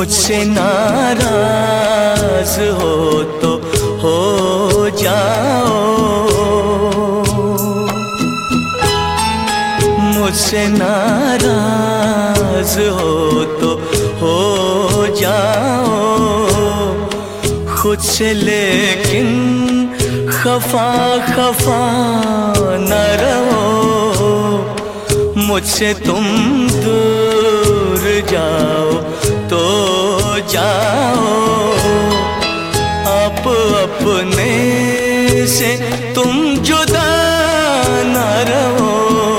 मुझसे नाराज हो तो हो जाओ, मुझसे नाराज हो तो हो जाओ खुद से, लेकिन खफा खफा न रहो। मुझसे तुम दूर जाओ तो जाओ, अपने से तुम जुदा न रहो।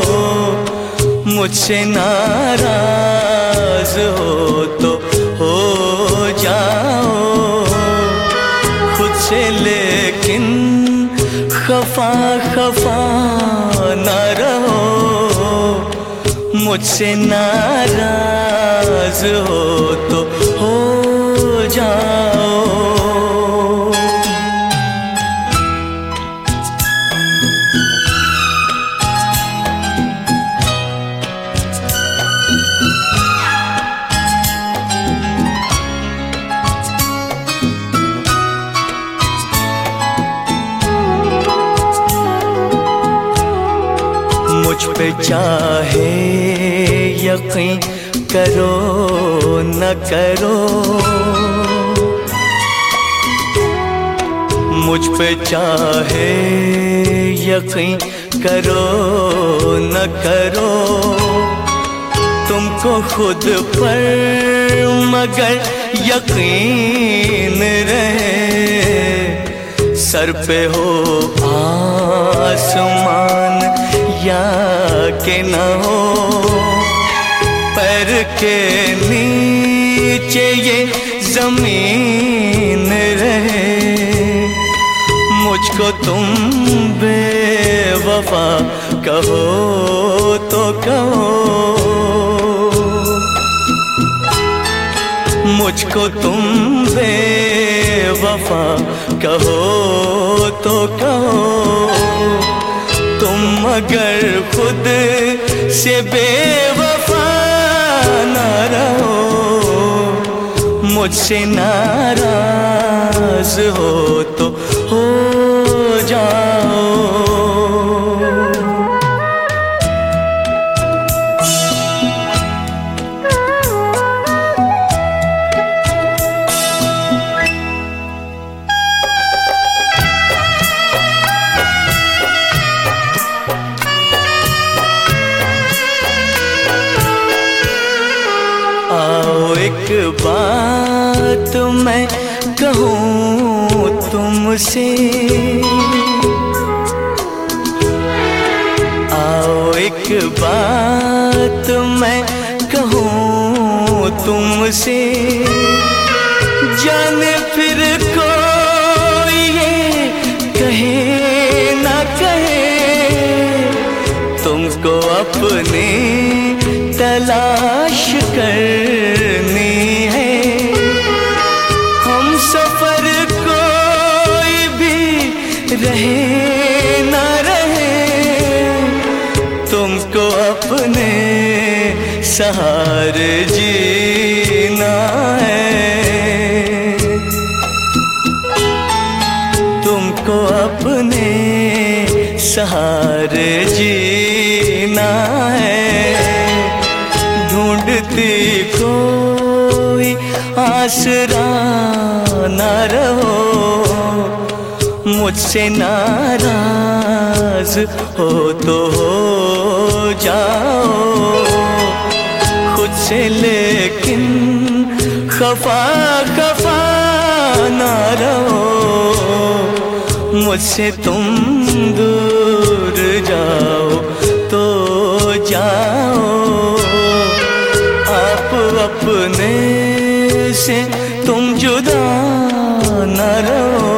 मुझसे नाराज हो तो हो जाओ खुद से, लेकिन खफा खफा न रहो। मुझसे नाराज हो तो हो जाओ। मुझ पे चाहे यकीन करो न करो, मुझ पे चाहे यकीन करो न करो। तुमको खुद पर मगर यकीन रहे, सर पे हो आसमान या के न हो, पैर के नीचे ये जमीन रहे। मुझको तुम बेवफा कहो तो कहो, मुझको तुम बेवफा कहो तो कहो। तुम मगर खुद से बेवफा न रहो। मुझसे नाराज हो तो हो जाओ। एक बात मैं कहूँ तुमसे, आओ एक बात मैं कहूँ तुमसे। जाने फिर कोई ये कहे ना कहे, तुमको अपने तलाश करनी है। हम सफर कोई भी रहे ना रहे, तुमको अपने सहारे जीना है। तुमको अपने सहारे जीना है। ढूंढती कोई आसरा न रहो। मुझसे नाराज हो तो हो जाओ खुद से, लेकिन खफा खफा न रहो। मुझसे तुम दूर जाओ तो जाओ, अपने से तुम जुदा न रहो।